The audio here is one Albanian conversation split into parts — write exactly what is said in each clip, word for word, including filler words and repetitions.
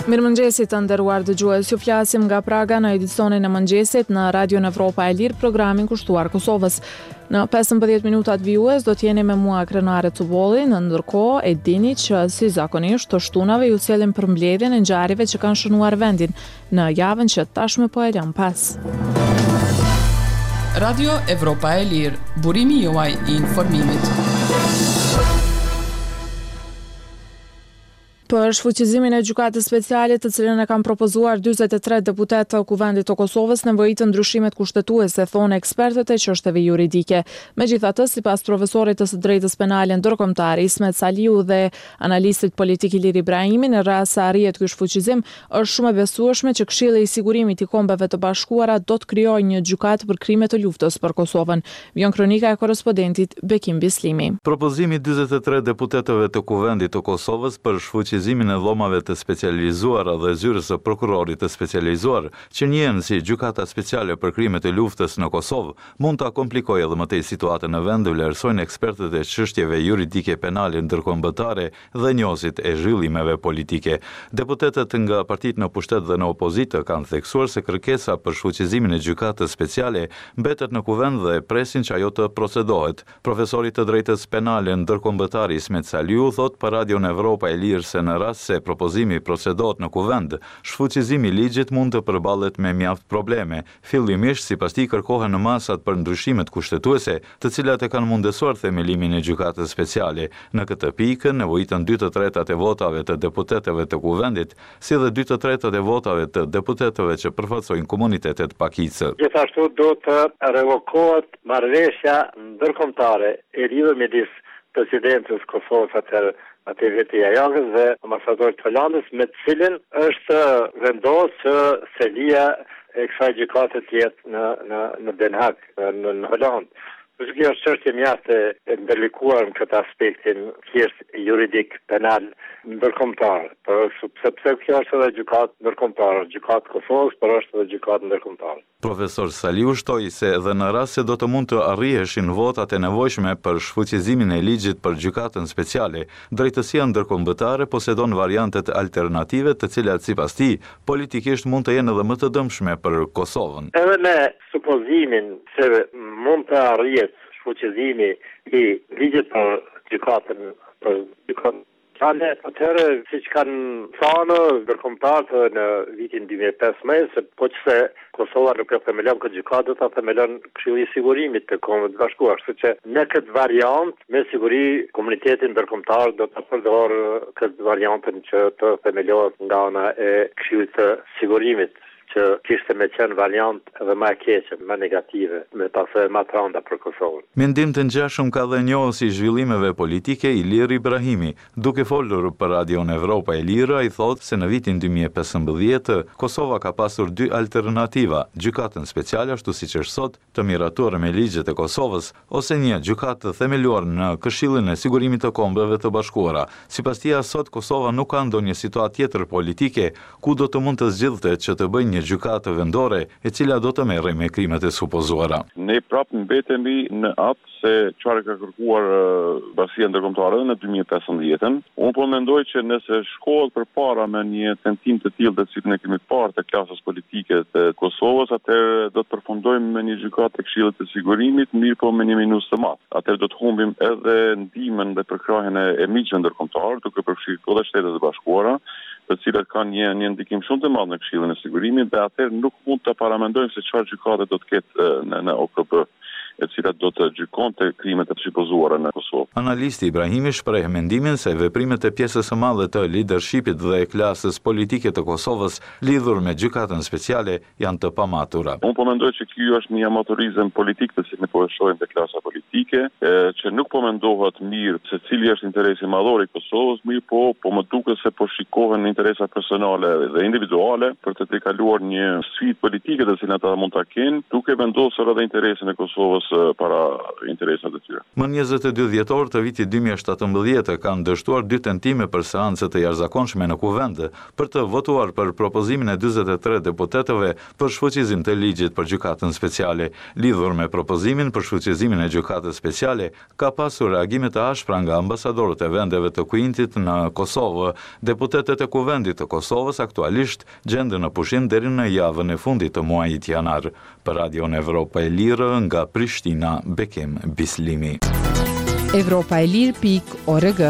Mirëmëngjesit të nderuar dëgjues, ju flasim nga Praga në edicionin e mëngjesit në Radio Evropa e Lirë, programin kushtuar Kosovës. Në pesëmbëdhjetë minutat vijues do t'jeni me mua Krenare Cubolli, në ndërkohë e dini që si zakonisht të shtunave ju sjellim për mbledhjen e ngjarjeve që kanë shënuar vendin në javën që tashmë po e lëm pas. Radio Evropa e Lirë, burimi juaj i informimit. Për shfuqizimin e gjykatës speciale, të cilën e kanë propozuar dyzet e tre deputet të Kuvendit të Kosovës, nevojitën ndryshimet kushtetuese, thonë ekspertët e çështjeve juridike. Megjithatë, sipas profesorit të së drejtës penale ndërkombëtare Ismet Saliu dhe analistit politik Ilir Ibrahimi, në rast se arrihet ky shfuqizim, është shumë e besueshme që Këshilli i Sigurimit i Kombeve të Bashkuara do të krijojë një gjykatë për krime të luftës për Kosovën. Vjen kronika e korrespondentit Bekim Bislimi. Propozimi dyzet e tre deputetëve të Kuvendit të Kosovës për shfuqizimin e dhomave të specializuara dhe zyrës së prokurorit të specializuar, që njihen si gjykata speciale për krimet e luftës në Kosovë, mund ta komplikojë edhe më tej situatën në vend, vlerësojnë ekspertët e çështjeve juridike penale ndërkombëtare dhe njohësit e zhvillimeve politike. Deputetët nga partitë në pushtet dhe në opozitë kanë theksuar se kërkesa për shfuqizimin e gjykatës speciale mbetet në kuvend dhe presin që ajo të procedohet. Profesori të drejtës penale ndërkombëtare Ismet Saliu thot për Radio Evropa e Lirë se në rast se propozimi procedohet në kuvend, shfuqizimi i ligjit mund të përballet me mjaft probleme. Fillimisht, sipas tij, kërkohen në masat për ndryshimet kushtetuese, të cilat e kanë mundesuar themelimin e gjykatës speciale. Në këtë pikë, nevojitën dy të tretat e votave të deputetëve të kuvendit, si dhe dy të tretat e votave të deputetëve që përfaqësojnë komunitetet pakicë. Gjithashtu do të revokohet marrëveshja ndërkombëtare e lidhur midis presidentës Kosovës atëherë Ati Veti Jajagës dhe ambasadorit Hollandës, me të cilin është vendosur që selia e kësaj gjykate të jetë në në në Den Haag, në, në Holland. Kjo është çështje mjaft e ndërlikuar në këtë aspektin thjesht juridik penal ndërkombëtar, por sepse kjo është edhe gjykatë ndërkombëtare, gjykatë Kosovës, por është edhe gjykatë ndërkombëtare. Profesor Saliu shtoi se edhe në rast se do të mund të arriheshin votat e nevojshme për shfuqizimin e ligjit për gjykatën speciale, drejtësia ndërkombëtare posedon variantet alternative të cilat sipas tij politikisht mund të jenë edhe më të dëmshme për Kosovën. Edhe me supozimin se mund të arrihet shfuqizimi i ligjit për gjykatën për gjykatën Kanë atëherë, siç kanë thënë ndërkombëtarë në vitin dy mijë e pesëmbëdhjetë, se po që se Kosova nuk e themelon këtë gjykatë, do ta themelon Këshilli i Sigurimit të Kombeve të Bashkuara, kështu që në këtë variant me siguri komuniteti ndërkombëtar do ta përdorë këtë variantën që të themelohet nga ana e Këshillit të Sigurimit, që kishte me qenë variant edhe më e keqe, më negative, me pasojë më të rënda për Kosovën. Mendim të ngjashëm ka dhe njohësi i zhvillimeve politike Ilir Ibrahimi. Duke folur për Radio Evropa e Lirë, ai thotë se në vitin dy mijë e pesëmbëdhjetë Kosova ka pasur dy alternativa, gjykatën speciale ashtu siç është sot, të miratuar me ligjet e Kosovës, ose një gjykatë të themeluar në Këshillin e Sigurimit të Kombeve të Bashkuara. Sipas tij, sot Kosova nuk ka ndonjë situatë tjetër politike ku do të mund të zgjidhte që të bëjë një gjykatë vendore e cila do të merrej me krimet e supozuara. Ne prapë mbetemi në atë se çfarë ka kërkuar uh, Basia Ndërkombëtare në dy mijë e pesëmbëdhjetë. Unë po mendoj që nëse shkohet përpara me një tentim të tillë të cilën e kemi parë të klasës politike të Kosovës, atëherë do të përfundojmë me një gjykatë të Këshillit të Sigurimit, mirë po me një minus të madh. Atëherë do të humbim edhe ndihmën dhe përkrahjen e miqve ndërkombëtar, duke përfshirë edhe Shtetet e Bashkuara, të cilat kanë një, një ndikim shumë të madh në Këshillin e Sigurimit, dhe atëherë nuk mund të paramendojmë se çfarë gjykate do të ketë në, në O K B, e cilat do të gjykonte krimet e supozuara në Kosovë. Analisti Ibrahimi shpreh mendimin se veprimet e pjesës së madhe të leadershipit dhe klasës politike të Kosovës lidhur me gjykatën speciale janë të pamatura. Unë po mendoj që ky është një amatorizëm politik të cilin po e shohim te klasa politike, e, që nuk po mendohet mirë se cili është interesi madhor i Kosovës, mirë po po më duket se po shikohen interesa personale dhe individuale për të tejkaluar një sfidë politike të cilën ata mund ta kenë, duke vendosur edhe interesin e Kosovës para interesat e tyre. Më njëzet e dy dhjetor të vitit dy mijë e shtatëmbëdhjetë kanë dështuar dy tentime për seancë të jashtëzakonshme në kuvend për të votuar për propozimin e dyzet e tre deputetëve për shfuqizim të ligjit për gjykatën speciale. Lidhur me propozimin për shfuqizimin e gjykatës speciale, ka pasur reagime të ashpra nga ambasadorët e vendeve të Kuintit në Kosovë. Deputetët e kuvendit të Kosovës aktualisht gjenden në pushim deri në javën e fundit të muajit janar. Për Radio Evropa e Lirë nga Prishtina, Bekim Bislimi. Evropa e Lirë pikë org.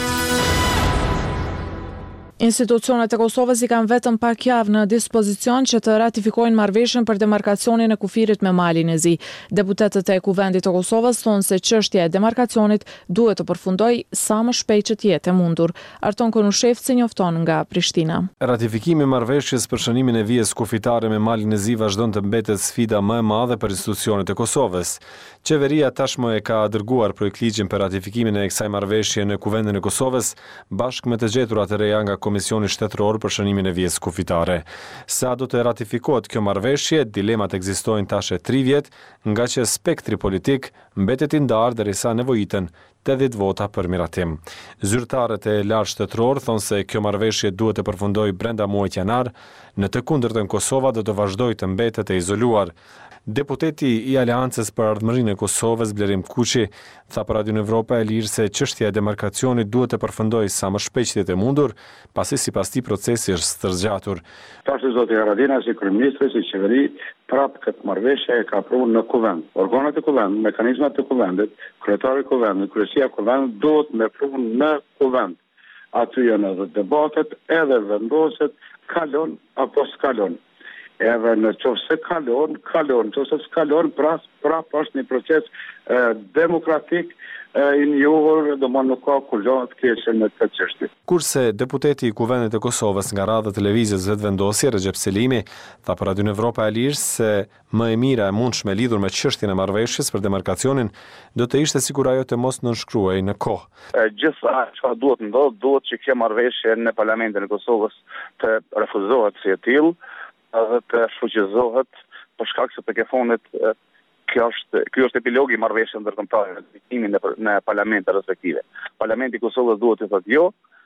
Institucionet e Kosovës i kanë vetëm pak javë në dispozicion që të ratifikojnë marrëveshjen për demarkacionin e kufirit me Malin e Zi. Deputetët e Kuvendit të Kosovës thonë se çështja e demarkacionit duhet të përfundojë sa më shpejt që të jetë e mundur. Arton Konushevci njofton nga Prishtina. Ratifikimi i marrëveshjes për shënimin e vijës kufitare me Malin e Zi vazhdon të mbetet sfida më e madhe për institucionet e Kosovës. Qeveria tashmë e ka dërguar projektligjin për ratifikimin e kësaj marrëveshje në Kuvendin e Kosovës bashkë me të gjeturat e reja nga Komisioni Shtetëror për shënimin e vijës kufitare. Sa do të ratifikohet kjo marrëveshje, dilemat ekzistojnë tash e tri vjet, nga që spektri politik mbetet i ndarë derisa nevojiten tetëdhjetë vota për miratim. Zyrtarët e lartë shtetëror thonë se kjo marrëveshje duhet të përfundojë brenda muajit janar, në të kundërtën Kosova do të vazhdojë të mbetet e izoluar. Deputeti i Aleancës për Ardhmërinë e Kosovës, Blerim Kuqi, tha për Radio Evropa e Lirë se çështja e demarkacionit duhet të përfundojë sa më shpejt që të mundur, pasi sipas tij procesi është stërgjatur. Tash zoti Haradina si kryeministri si qeveri prapë këtë marrëveshje e ka aprovuar në kuvend. Organet e kuvendit, mekanizmat e kuvendit, kryetari i kuvendit, kryesia e kuvendit duhet me provën në kuvend. Aty janë edhe debatet, edhe vendoset kalon apo s'kalon. Edhe në qoftë se kalon, kalon, në qoftë se s'kalon, pra, pra është një proces e, demokratik e, i njohur, do më nuk ka kulon të keqe në këtë çështje. Kurse deputeti i Kuvendit të Kosovës nga radha e televizios vetëvendosje, Recep Selimi, tha për Radio Evropa e Lirë se më e mira e mundshme lidhur me çështjen e marrëveshjes për demarkacionin do të ishte sikur ajo të mos nënshkruhej në kohë. Gjithsa çfarë duhet ndodh, duhet që kjo marrëveshje në Parlamentin e Kosovës të refuzohet si e tillë, edhe të shfuqizohet për shkak se tek e fundit kjo është ky është epilogi i marrëveshjes ndërkombëtare në ratifikimin në parlamentet respektive. Parlamenti i Kosovës duhet të thotë jo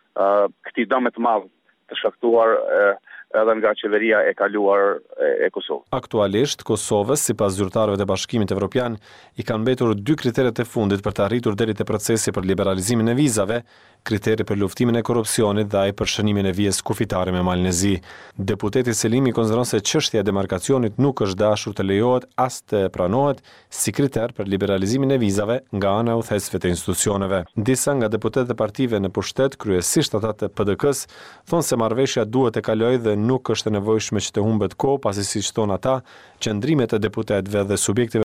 këtij dëm të madh të shkaktuar edhe nga qeveria e kaluar e Kosovës. Aktualisht, Kosovës, sipas zyrtarëve të Bashkimit Evropian, i kanë mbetur dy kriteret e fundit për të arritur deri te procesi për liberalizimin e vizave, kriteri për luftimin e korrupsionit dhe ai për shënimin e vijës kufitare me Malin e Zi. Deputeti Selimi konsideron se çështja e demarkacionit nuk është dashur të lejohet as të pranohet si kriter për liberalizimin e vizave nga ana e udhëheqësve të institucioneve. Disa nga deputetët e partive në pushtet, kryesisht ata të P D K-s, thonë se marrëveshja duhet të kalojë dhe nuk është e nevojshme që të humbet kohë, pasi siç thonë ata, qëndrimet e deputetëve dhe subjektive